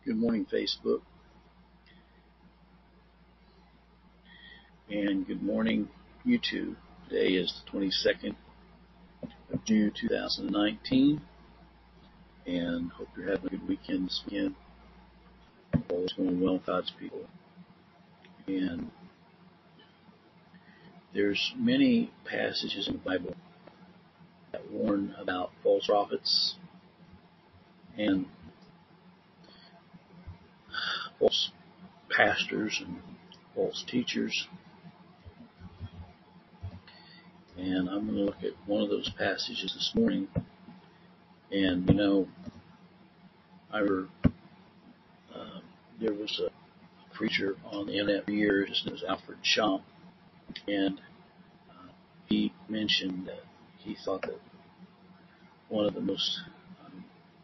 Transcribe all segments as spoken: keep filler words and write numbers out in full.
Good morning, Facebook, and good morning, YouTube. Today is the twenty-second of June two thousand nineteen, and hope you're having a good weekend this weekend. All is going well with God's people. And there's many passages in the Bible that warn about false prophets and false pastors and false teachers. And I'm going to look at one of those passages this morning. And, you know, I remember uh, there was a preacher on the internet for years. His name was Alfred Schomp. And uh, he mentioned that he thought that one of the most um,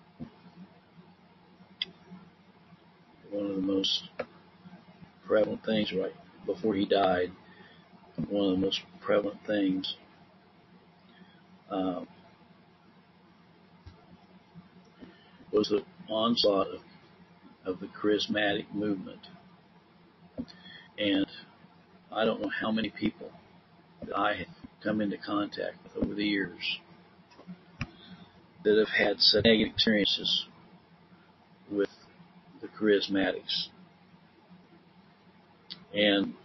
one of the most prevalent things right before he died, one of the most prevalent things um, was the onslaught of, of the charismatic movement. And I don't know how many people that I have come into contact with over the years that have had such negative experiences with the charismatics. And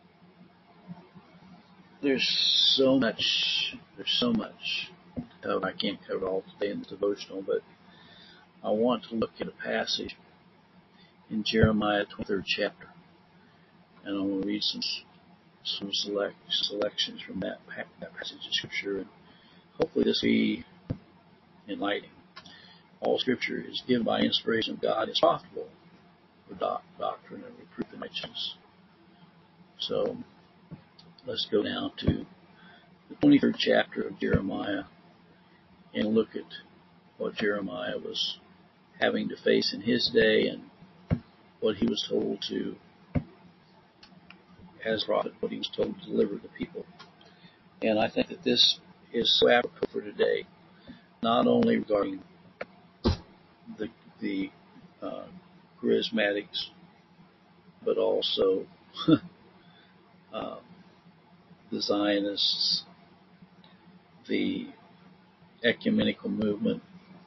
there's so much, there's so much. Uh, I can't cover it all today in the devotional, but I want to look at a passage in Jeremiah twenty-third chapter, and I want to read some some select selections from that, that passage of Scripture, and hopefully this will be enlightening. All Scripture is given by inspiration of God. It's profitable for doc, doctrine and reproof in righteousness. So let's go now to the twenty-third chapter of Jeremiah and look at what Jeremiah was having to face in his day and what he was told to, as a prophet, what he was told to deliver to the people. And I think that this is so apropos for today, not only regarding the, the uh, charismatics, but also uh, the Zionists, the ecumenical movement.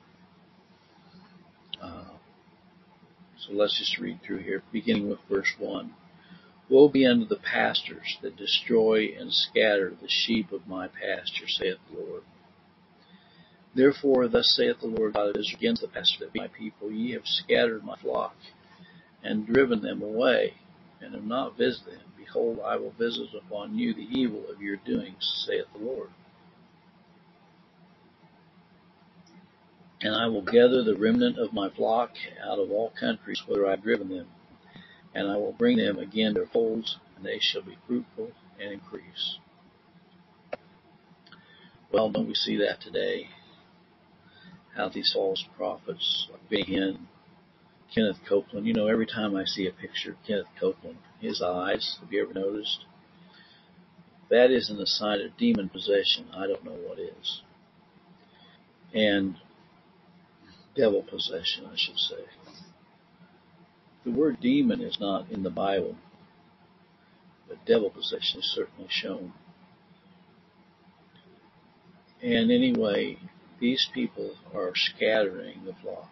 Uh, so let's just read through here, beginning with verse one. Woe be unto the pastors that destroy and scatter the sheep of my pasture, saith the Lord. Therefore thus saith the Lord God of Israel against the pastors that be my people, ye have scattered my flock, and driven them away, and have not visited them. Behold, I will visit upon you the evil of your doings, saith the Lord. And I will gather the remnant of my flock out of all countries whither I have driven them, and I will bring them again to their folds, and they shall be fruitful and increase. Well, don't we see that today? How these false prophets, like Benny Hinn, Kenneth Copeland, you know, every time I see a picture of Kenneth Copeland, his eyes, have you ever noticed? That isn't a sign of demon possession. I don't know what is. And devil possession, I should say. The word demon is not in the Bible, but devil possession is certainly shown. And anyway, these people are scattering the flocks.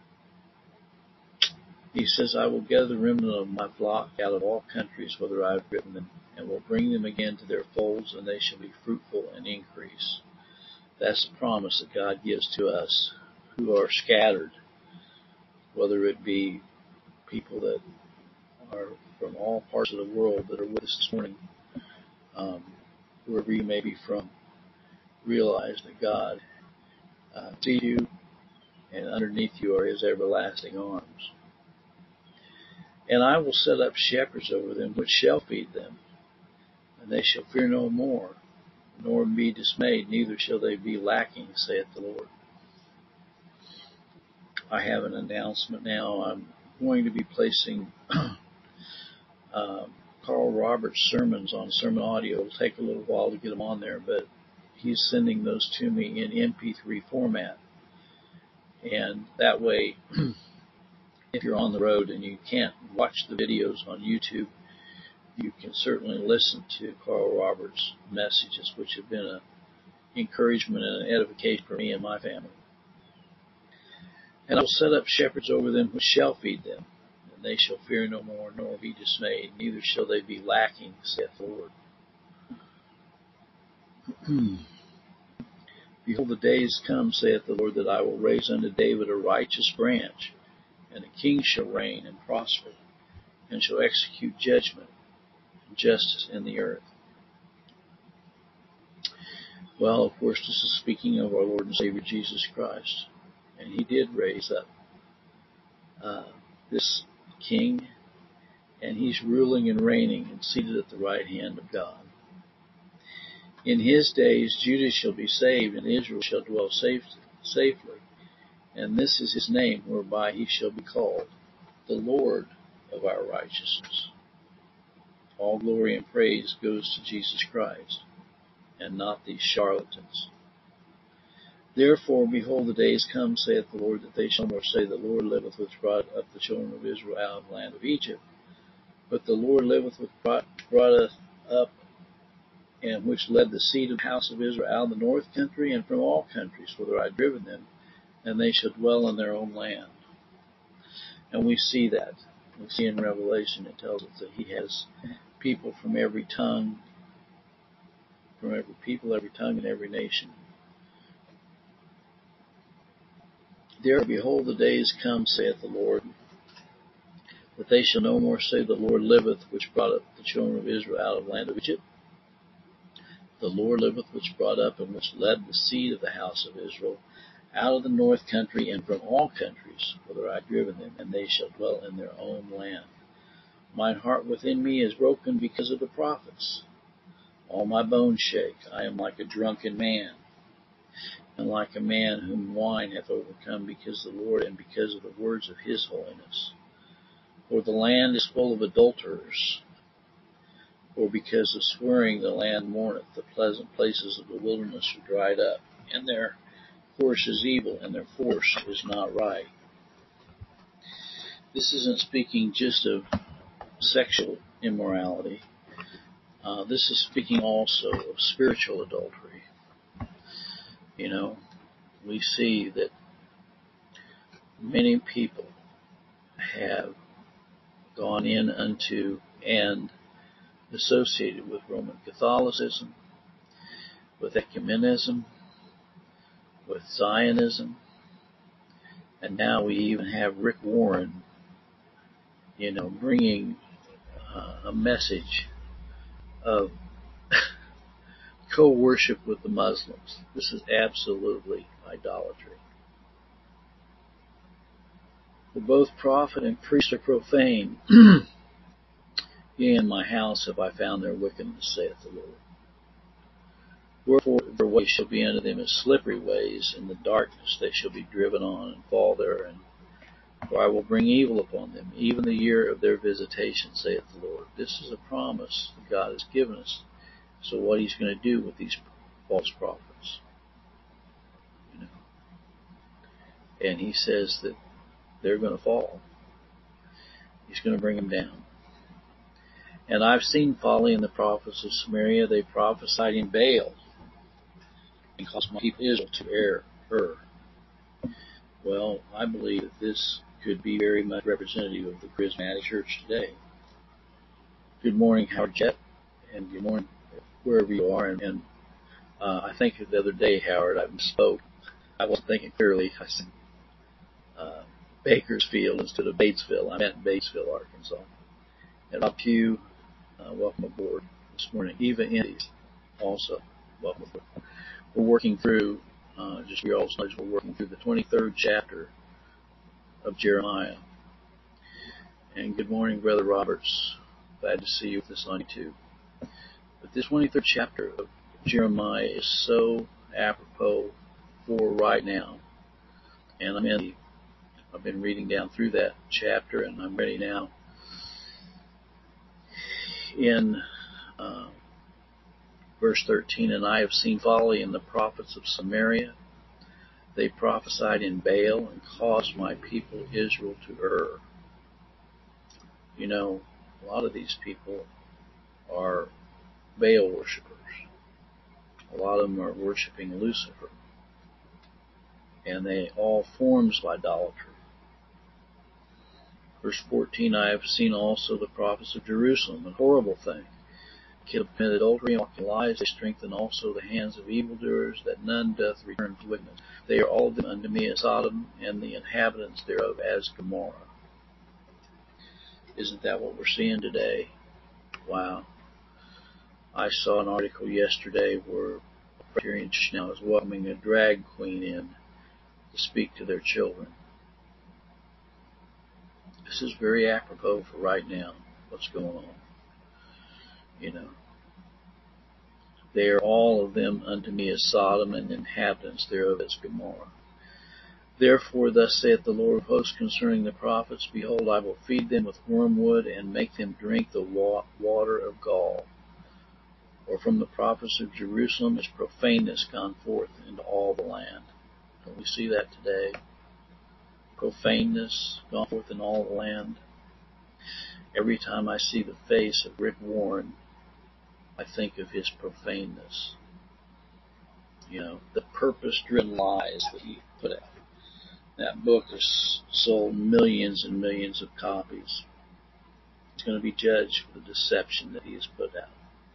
He says, I will gather the remnant of my flock out of all countries whither I have driven them, and will bring them again to their folds, and they shall be fruitful and increase. That's the promise that God gives to us who are scattered, whether it be people that are from all parts of the world that are with us this morning, um, wherever you may be from. Realize that God uh, sees you, and underneath you are his everlasting arms. And I will set up shepherds over them, which shall feed them, and they shall fear no more, nor be dismayed, neither shall they be lacking, saith the Lord. I have an announcement now. I'm going to be placing uh, Carl Roberts' sermons on Sermon Audio. It'll take a little while to get them on there, but he's sending those to me in M P three format. And that way, if you're on the road and you can't watch the videos on YouTube, you can certainly listen to Carl Roberts' messages, which have been an encouragement and an edification for me and my family. And I will set up shepherds over them which shall feed them, and they shall fear no more, nor be dismayed, neither shall they be lacking, saith the Lord. Behold, the days come, saith the Lord, that I will raise unto David a righteous branch, and a king shall reign and prosper, and shall execute judgment and justice in the earth. Well, of course, this is speaking of our Lord and Savior Jesus Christ. And he did raise up uh, this king, and he's ruling and reigning and seated at the right hand of God. In his days Judah shall be saved, and Israel shall dwell safe, safely. And this is his name whereby he shall be called, the Lord of our righteousness. All glory and praise goes to Jesus Christ, and not these charlatans. Therefore, behold, the days come, saith the Lord, that they shall no more say, the Lord liveth which brought up the children of Israel out of the land of Egypt. But the Lord liveth which brought, brought up, and which led the seed of the house of Israel out of the north country, and from all countries, whither I had driven them, and they shall dwell in their own land. And we see that. We see in Revelation, it tells us that he has people from every tongue, from every people, every tongue, and every nation. There, behold, the days come, saith the Lord, that they shall no more say, the Lord liveth, which brought up the children of Israel out of the land of Egypt. The Lord liveth, which brought up and which led the seed of the house of Israel out of the north country, and from all countries, whither I have driven them, and they shall dwell in their own land. Mine heart within me is broken because of the prophets. All my bones shake. I am like a drunken man, and like a man whom wine hath overcome, because the Lord, and because of the words of his holiness. For the land is full of adulterers. For because of swearing the land mourneth, the pleasant places of the wilderness are dried up, and their course is evil, and their force is not right. This isn't speaking just of sexual immorality. Uh, this is speaking also of spiritual adultery. You know, we see that many people have gone in unto and associated with Roman Catholicism, with ecumenism, with Zionism, and now we even have Rick Warren, you know, bringing uh, a message of co-worship with the Muslims. This is absolutely idolatry. For both prophet and priest are profane. Yea, in my house have I found their wickedness, saith the Lord. Wherefore their ways shall be unto them as slippery ways, in the darkness they shall be driven on and fall therein. For I will bring evil upon them, even the year of their visitation, saith the Lord. This is a promise that God has given us. So what he's going to do with these false prophets. You know. And he says that they're going to fall. He's going to bring them down. And I've seen folly in the prophets of Samaria. They prophesied in Baal and caused my people Israel to err. err. Well, I believe that this could be very much representative of the charismatic church today. Good morning, Howard Jet, and good morning wherever you are. And, and uh, I think the other day, Howard, I spoke. I wasn't thinking clearly. I said uh, Bakersfield instead of Batesville. I meant Batesville, Arkansas. And Rob Pugh, uh, welcome aboard this morning. Eva Indies, also welcome aboard. We're working through, uh, just for your all knowledge, we're working through the twenty-third chapter of Jeremiah. And good morning, Brother Roberts. Glad to see you with us on YouTube. But this twenty-third chapter of Jeremiah is so apropos for right now. And I'm in, I've been reading down through that chapter, and I'm ready now. In uh, verse thirteen, and I have seen folly in the prophets of Samaria. They prophesied in Baal and caused my people Israel to err. You know, a lot of these people are Baal worshippers. A lot of them are worshiping Lucifer. And they all forms of idolatry. Verse fourteen, I have seen also the prophets of Jerusalem, a horrible thing. They commit adultery and walk in lies. They strengthen also the hands of evildoers, that none doth return to wickedness. They are all of them unto me as Sodom, and the inhabitants thereof as Gomorrah. Isn't that what we're seeing today? Wow. I saw an article yesterday where a Presbyterian church now is welcoming a drag queen in to speak to their children. This is very apropos for right now, what's going on. You know, they are all of them unto me as Sodom, and the inhabitants thereof as Gomorrah. Therefore thus saith the Lord of hosts concerning the prophets, Behold, I will feed them with wormwood, and make them drink the wa- water of gall. Or from the prophets of Jerusalem is profaneness gone forth into all the land. Don't we see that today? Profaneness gone forth in all the land. Every time I see the face of Rick Warren, I think of his profaneness. You know, the purpose-driven lies that he put out. That book has sold millions and millions of copies. He's going to be judged for the deception that he has put out.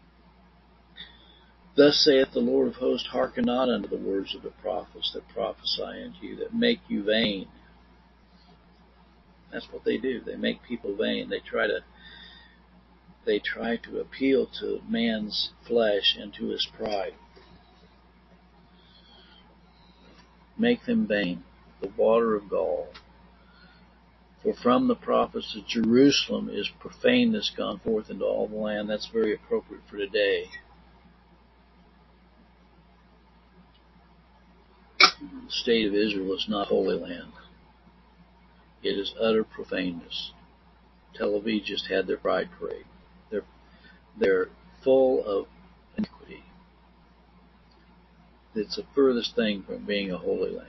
Thus saith the Lord of hosts, Hearken not unto the words of the prophets that prophesy unto you, that make you vain. That's what they do. They make people vain. They try to they try to appeal to man's flesh and to his pride. Make them vain. The water of gall. For from the prophets of Jerusalem is profaneness gone forth into all the land. That's very appropriate for today. The state of Israel is not Holy Land. It is utter profaneness. Tel Aviv just had their pride parade. They're, they're full of iniquity. It's the furthest thing from being a holy land.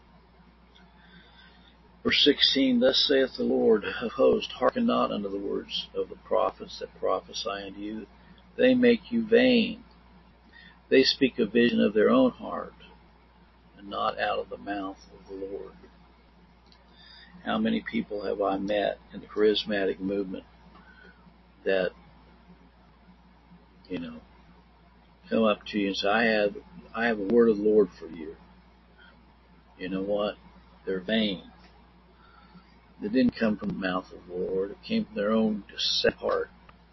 Verse sixteen, Thus saith the Lord of hosts, Hearken not unto the words of the prophets that prophesy unto you. They make you vain. They speak a vision of their own heart, and not out of the mouth of the Lord. How many people have I met in the charismatic movement that, you know, come up to you and say, I have, I have a word of the Lord for you. You know what? They're vain. It didn't come from the mouth of the Lord. It came from their own set heart.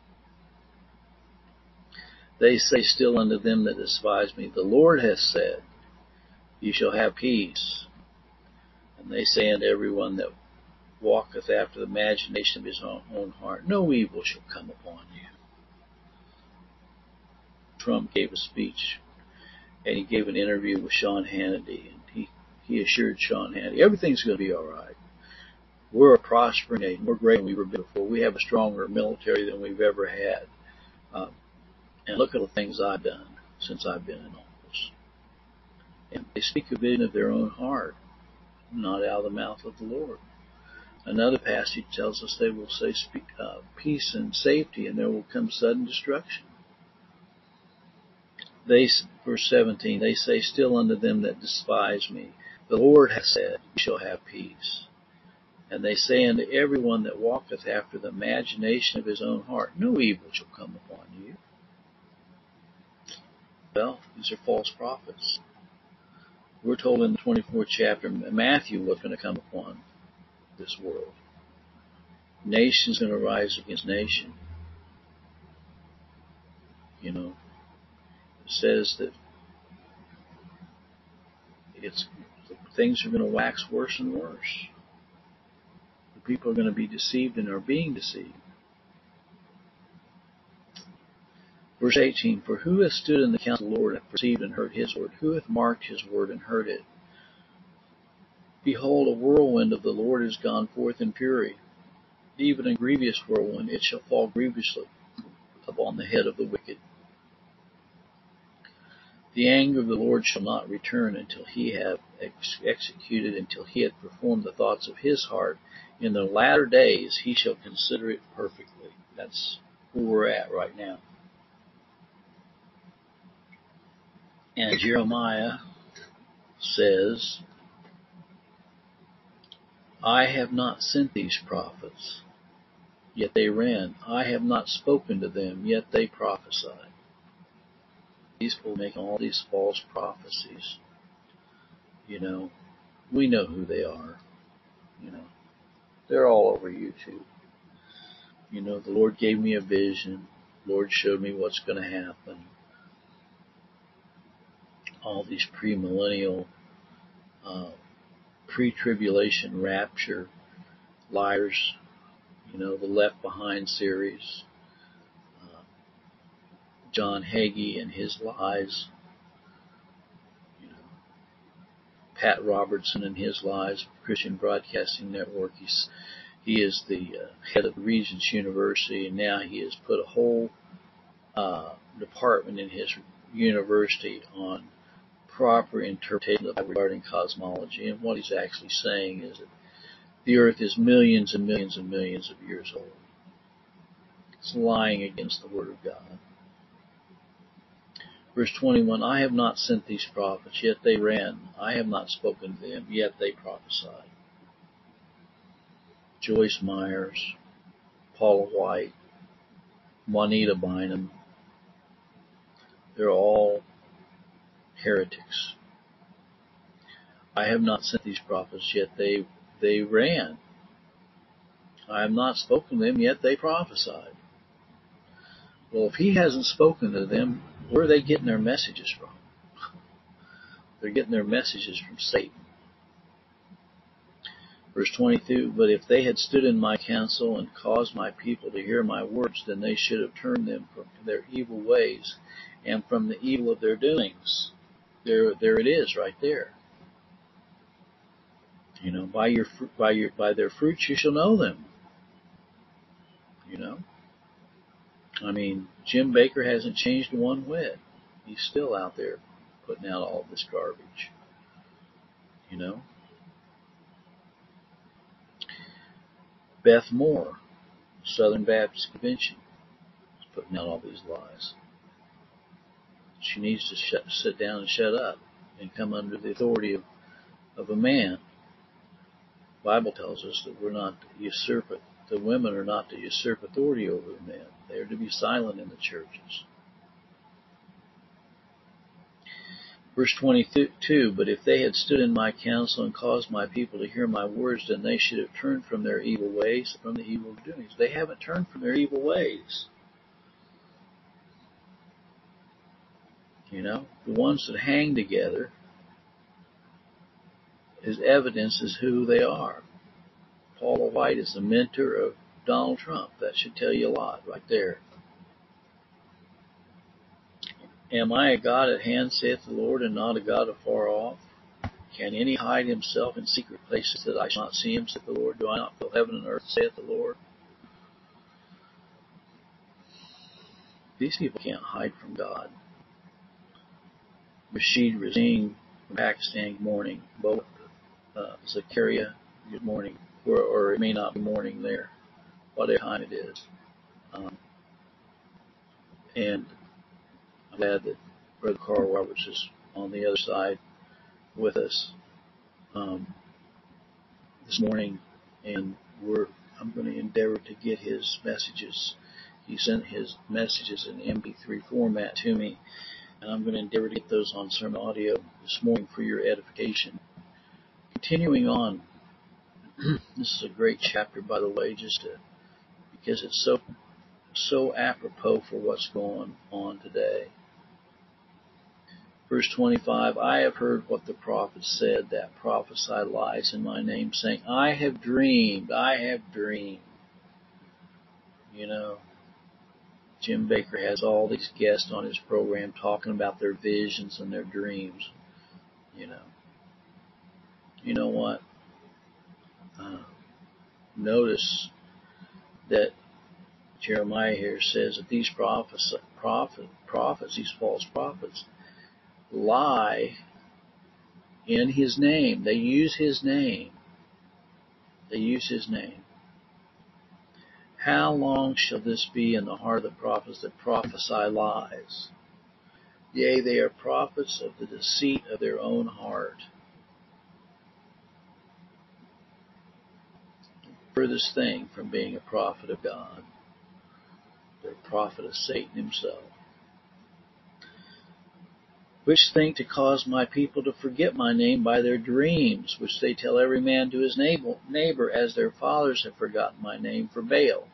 They say still unto them that despise me, The Lord hath said, Ye shall have peace. And they say unto every one that walketh after the imagination of his own heart, No evil shall come upon you. Trump gave a speech, and he gave an interview with Sean Hannity, and he, he assured Sean Hannity, everything's going to be all right. We're a prospering nation. We're greater than we've ever been before. We have a stronger military than we've ever had. Um, and look at the things I've done since I've been in office. And they speak a vision of their own heart, not out of the mouth of the Lord. Another passage tells us they will say speak, uh, peace and safety, and there will come sudden destruction. They, verse seventeen, they say still unto them that despise me, The Lord hath said, You shall have peace. And they say unto every one that walketh after the imagination of his own heart, No evil shall come upon you. Well, these are false prophets. We're told in the twenty-fourth chapter of Matthew what's going to come upon this world. Nation's going to rise against nation. You know, it says that it's things are going to wax worse and worse. The people are going to be deceived and are being deceived. Verse eighteen, For who hath stood in the counsel of the Lord, and hath perceived and heard his word? Who hath marked his word and heard it? Behold, a whirlwind of the Lord is gone forth in fury, even a grievous whirlwind, it shall fall grievously upon the head of the wicked. The anger of the Lord shall not return until he have ex- executed, until he hath performed the thoughts of his heart. In the latter days he shall consider it perfectly. That's where we're at right now. And Jeremiah says, I have not sent these prophets, yet they ran. I have not spoken to them, yet they prophesied. These people make all these false prophecies. You know, we know who they are. You know, they're all over YouTube. You know, the Lord gave me a vision. The Lord showed me what's going to happen. All these premillennial, uh, pre-tribulation rapture liars. You know, the Left Behind series. Uh, John Hagee and his lies. You know, Pat Robertson and his lies. Christian Broadcasting Network. He's He is the uh, head of Regents University, and now he has put a whole uh, department in his university on proper interpretation of the Bible regarding cosmology. And what he's actually saying is that the Earth is millions and millions and millions of years old. It's lying against the Word of God. Verse twenty-one, I have not sent these prophets, yet they ran. I have not spoken to them, yet they prophesied. Joyce Myers, Paula White, Juanita Bynum, they're all heretics. I have not sent these prophets, yet they they ran. I have not spoken to them, yet they prophesied. Well, if he hasn't spoken to them, where are they getting their messages from? They're getting their messages from Satan. Verse twenty-two, but if they had stood in my counsel and caused my people to hear my words, then they should have turned them from their evil ways and from the evil of their doings. There, there it is, right there. You know, by your by your by their fruits you shall know them. You know, I mean, Jim Bakker hasn't changed one whit. He's still out there putting out all this garbage. You know, Beth Moore, Southern Baptist Convention, is putting out all these lies. She needs to shut, sit down and shut up and come under the authority of, of a man. The Bible tells us that we're not to usurp it. The women are not to usurp authority over the men. They are to be silent in the churches. Verse twenty-two, but if they had stood in my counsel and caused my people to hear my words, then they should have turned from their evil ways, from the evil doings. They haven't turned from their evil ways. You know, the ones that hang together is evidence as who they are. Paula White is the mentor of Donald Trump. That should tell you a lot right there. Am I a God at hand, saith the Lord, and not a God afar off? Can any hide himself in secret places that I shall not see him, saith the Lord? Do I not fill heaven and earth, saith the Lord? These people can't hide from God. Rashid Razin from Pakistan, good morning. Bo, uh, Zakaria, good morning. Or, or it may not be morning there, whatever time it is. Um, and I'm glad that Brother Carl Roberts is on the other side with us um, this morning, and we're I'm going to endeavor to get his messages. He sent his messages in M P three format to me, and I'm going to endeavor to get those on sermon audio this morning for your edification. Continuing on, this is a great chapter, by the way, just to, because it's so so apropos for what's going on today. Verse twenty-five, I have heard what the prophets said that prophesy lies in my name, saying, I have dreamed, I have dreamed. You know, Jim Bakker has all these guests on his program talking about their visions and their dreams. You know, you know what? Uh, notice that Jeremiah here says that these prophets, prophet, prophets, these false prophets, lie in his name. They use his name. They use his name. How long shall this be in the heart of the prophets that prophesy lies? Yea, they are prophets of the deceit of their own heart. Furthest thing from being a prophet of God. They're a prophet of Satan himself. Which think to cause my people to forget my name by their dreams, which they tell every man to his neighbor, as their fathers have forgotten my name for Baal.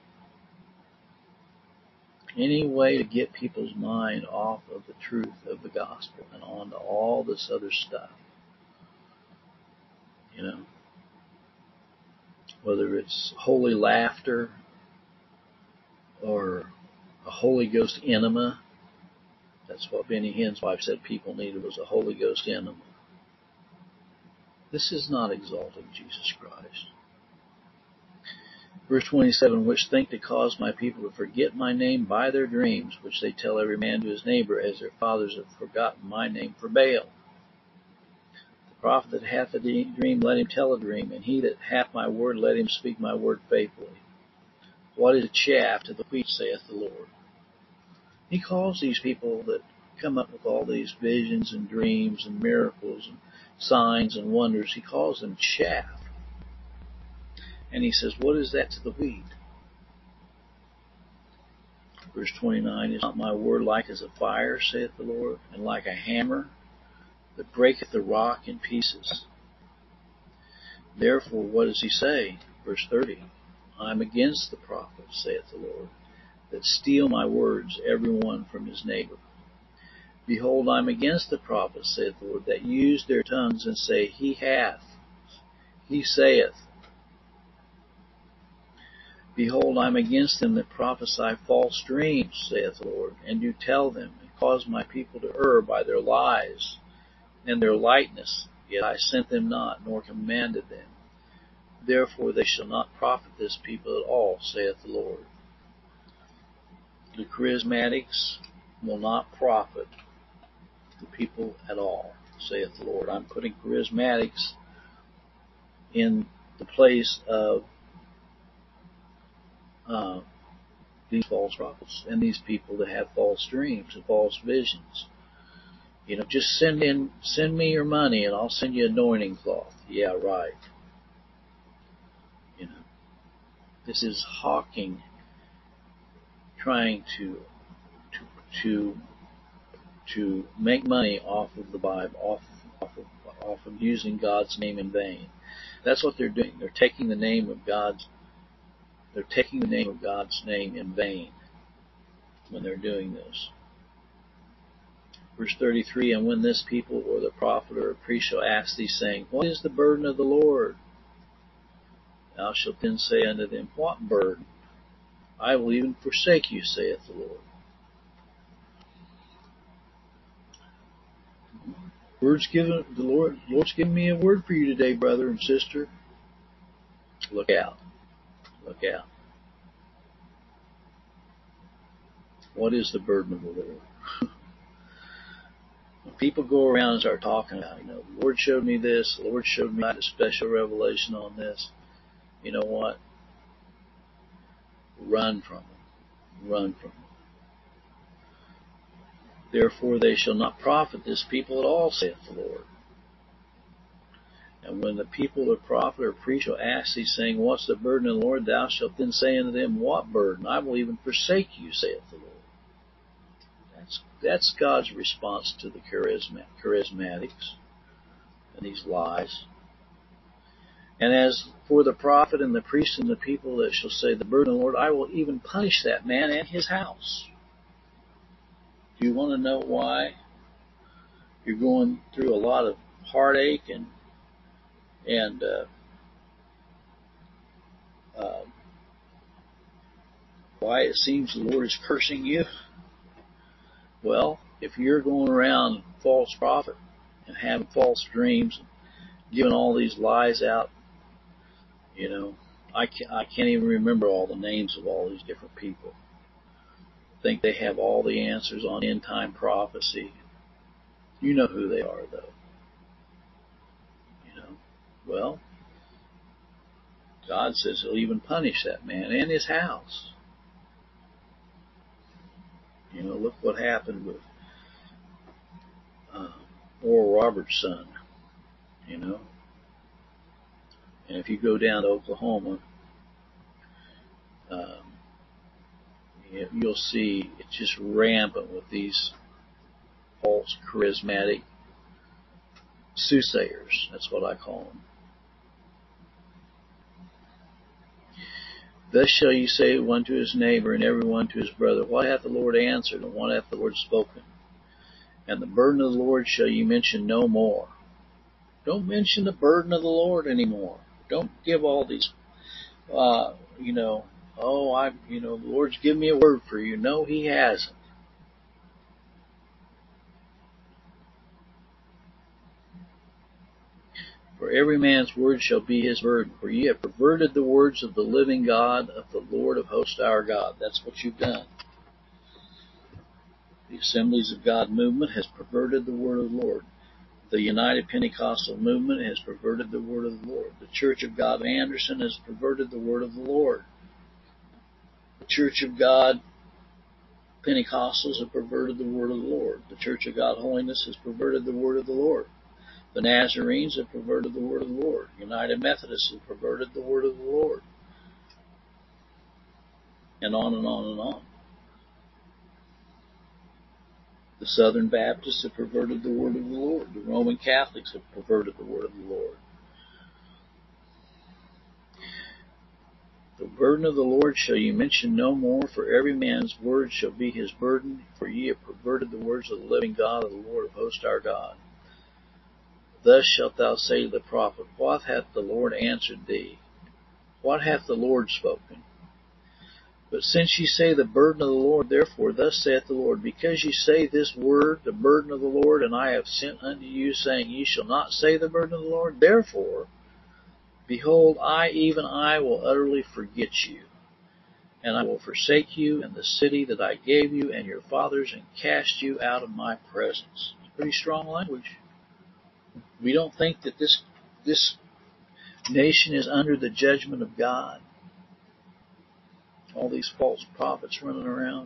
Any way to get people's mind off of the truth of the gospel and on to all this other stuff. You know, whether it's holy laughter or a Holy Ghost enema. That's what Benny Hinn's wife said people needed, was a Holy Ghost enema. This is not exalting Jesus Christ. Verse twenty-seven, which think to cause my people to forget my name by their dreams, which they tell every man to his neighbor, as their fathers have forgotten my name for Baal. The prophet that hath a dream, let him tell a dream, and he that hath my word, let him speak my word faithfully. What is chaff to the wheat, saith the Lord? He calls these people that come up with all these visions and dreams and miracles and signs and wonders, he calls them chaff. And he says, what is that to the wheat? Verse twenty-nine, is not my word like as a fire, saith the Lord, and like a hammer that breaketh the rock in pieces? Therefore, what does he say? Verse thirty, I am against the prophets, saith the Lord, that steal my words, every one from his neighbor. Behold, I am against the prophets, saith the Lord, that use their tongues and say, he hath, he saith. Behold, I am against them that prophesy false dreams, saith the Lord, and do tell them, and cause my people to err by their lies and their lightness. Yet I sent them not, nor commanded them. Therefore they shall not profit this people at all, saith the Lord. The charismatics will not profit the people at all, saith the Lord. I'm putting charismatics in the place of uh, these false prophets and these people that have false dreams and false visions. You know, just send in, send me your money and I'll send you anointing cloth. Yeah, right. You know, this is hawking, trying to to to to make money off of the Bible, off off of, off of using God's name in vain. That's what they're doing. They're taking the name of God's they're taking the name of God's name in vain when they're doing this. Verse thirty-three, and when this people or the prophet or a priest shall ask thee, saying, what is the burden of the Lord? Thou shalt then say unto them, what burden? I will even forsake you, saith the Lord. Words given, the Lord, Lord's given me a word for you today, brother and sister. Look out. Look out. What is the burden of the Lord? When people go around and start talking about, you know, the Lord showed me this, the Lord showed me a special revelation on this, you know what? Run from them. Run from them. Therefore they shall not profit this people at all, saith the Lord. And when the people or prophet or priest shall ask thee, saying, what's the burden of the Lord? Thou shalt then say unto them, what burden? I will even forsake you, saith the Lord. That's, that's God's response to the charisma, charismatics and these lies. And as for the prophet and the priest and the people that shall say, the burden of the Lord, I will even punish that man and his house. Do you want to know why you're going through a lot of heartache and and uh, uh, why it seems the Lord is cursing you? Well, if you're going around false prophet and having false dreams, and giving all these lies out, you know, I can't, I can't even remember all the names of all these different people. Think they have all the answers on end time prophecy. You know who they are, though. You know, well, God says he'll even punish that man and his house. You know, look what happened with uh, Oral Roberts' son. You know, and if you go down to Oklahoma, um, you'll see it's just rampant with these false charismatic soothsayers. That's what I call them. Thus shall you say one to his neighbor and every one to his brother, what hath the Lord answered, and what hath the Lord spoken? And the burden of the Lord shall you mention no more. Don't mention the burden of the Lord anymore. Don't give all these, uh, you know, oh, I, you know, the Lord's given me a word for you. No, he hasn't. For every man's word shall be his burden. For ye have perverted the words of the living God, of the Lord of hosts our God. That's what you've done. The Assemblies of God movement has perverted the word of the Lord. The United Pentecostal movement has perverted the word of the Lord. The Church of God of Anderson has perverted the word of the Lord. The Church of God Pentecostals have perverted the word of the Lord. The Church of God Holiness has perverted the word of the Lord. The Nazarenes have perverted the word of the Lord. United Methodists have perverted the word of the Lord. And on and on and on. The Southern Baptists have perverted the word of the Lord. The Roman Catholics have perverted the word of the Lord. The burden of the Lord shall you mention no more, for every man's word shall be his burden, for ye have perverted the words of the living God, of the Lord of hosts our God. Thus shalt thou say to the prophet, what hath the Lord answered thee? What hath the Lord spoken? But since ye say the burden of the Lord, therefore thus saith the Lord, because ye say this word, the burden of the Lord, and I have sent unto you, saying, ye shall not say the burden of the Lord, therefore, behold, I, even I, will utterly forget you, and I will forsake you and the city that I gave you and your fathers, and cast you out of my presence. It's pretty strong language. We don't think that this this nation is under the judgment of God. All these false prophets running around.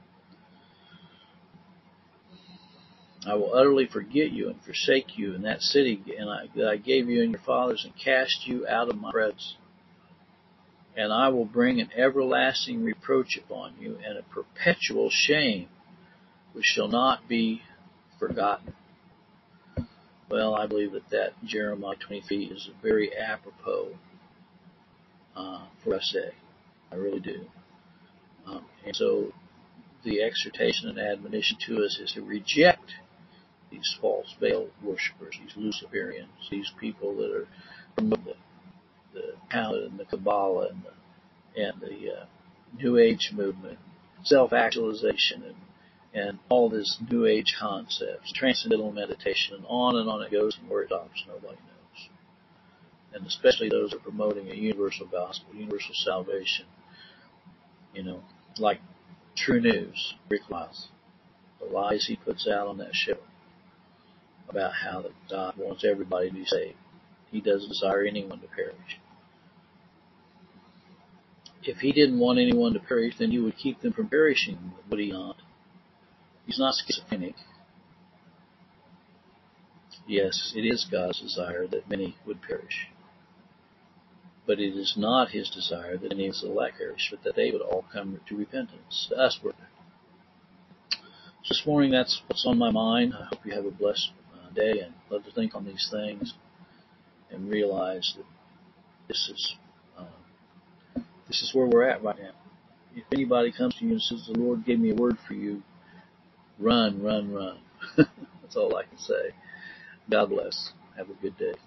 I will utterly forget you and forsake you in that city and I, that I gave you and your fathers, and cast you out of my presence. And I will bring an everlasting reproach upon you, and a perpetual shame which shall not be forgotten. Well, I believe that that Jeremiah twenty-three is very apropos uh, for us today. I really do. Um, and so the exhortation and admonition to us is to reject these false Baal worshippers, these Luciferians, these people that are from the, the Talmud and the Kabbalah and the, and the uh, New Age movement, self-actualization, and and all this New Age concepts, transcendental meditation, and on and on it goes, and where it stops, nobody knows. And especially those who are promoting a universal gospel, universal salvation, you know, like True News, Rick Wiles, the lies he puts out on that show about how that God wants everybody to be saved. He doesn't desire anyone to perish. If he didn't want anyone to perish, then he would keep them from perishing, would he not? He's not schizophrenic. Yes, it is God's desire that many would perish. But it is not his desire that any of the elect perish, but that they would all come to repentance, to usward. So this morning, that's what's on my mind. I hope you have a blessed uh, day, and love to think on these things and realize that this is uh, this is where we're at right now. If anybody comes to you and says, the Lord gave me a word for you, run, run, run. That's all I can say. God bless. Have a good day.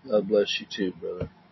God bless you too, brother.